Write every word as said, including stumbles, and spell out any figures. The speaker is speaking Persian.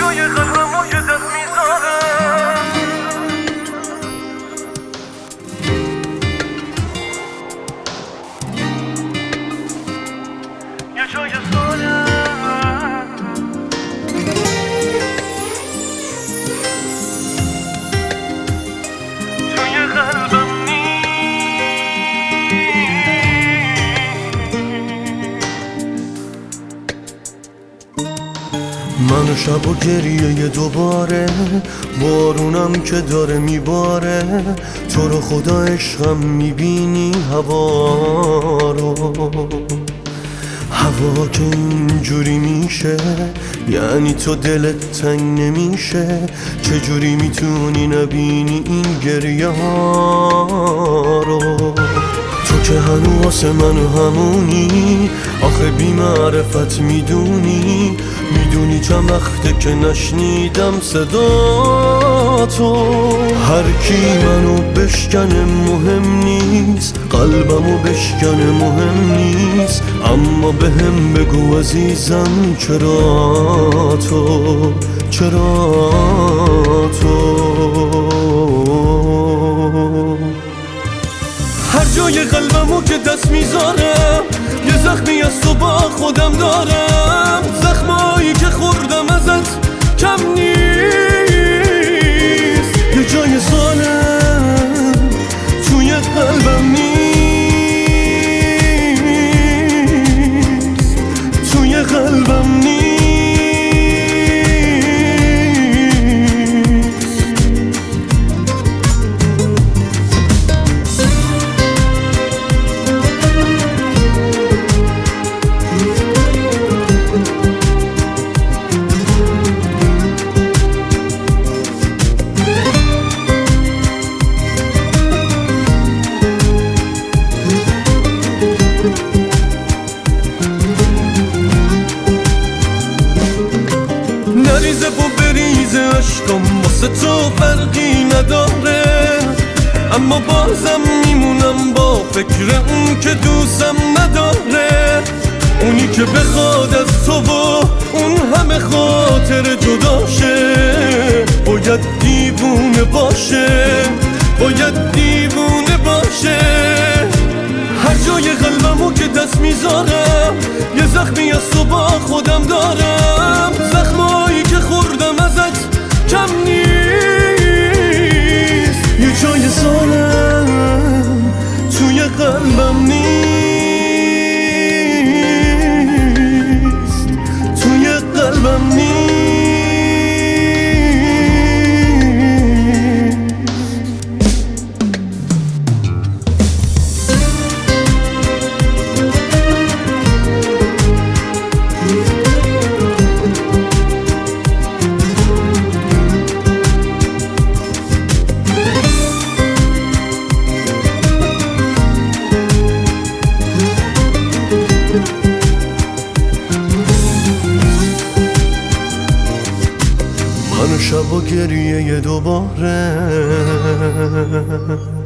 جای قلبمو که دست میذارم یه جای سالم توی قلبم من شب و گریه دوباره، بارونم که داره میباره، تو رو خدا عشقم میبینی هوا رو، هوا که اینجوری میشه یعنی تو دلت تنگ نمیشه، چجوری میتونی نبینی این گریه ها رو؟ تو که هنو واسه من همونی، آخه بی معرفت میدونی، میدونی چند وقته که نشنیدم صدا تو. هر کی منو بشکنه مهم نیست، قلبمو بشکنه مهم نیست، اما به هم بگو عزیزم چرا تو، چرا تو. هر جای قلبمو که دست میذارم یه زخمی از تو با خودم دارم، زخمایی که خوردم ازت کم نیست، یه جای سالم توی قلبم نیست، توی قلبم نیست. نریزه و بریزه عشقم واسه تو فرقی نداره، اما بازم میمونم با فکر اون که دوستم نداره، اونی که بخواد از تو و اون همه خاطر جداشه، باید دیوونه باشه، باید دیوونه باشه. هر جای قلبمو که دست میذارم یه زخمی از تو با خودم دارم، زخمایی که خوردم ازت کم نیست، یه جای سالم توی قلبم نیست، توی قلبم نیست. من شب و گریه دوباره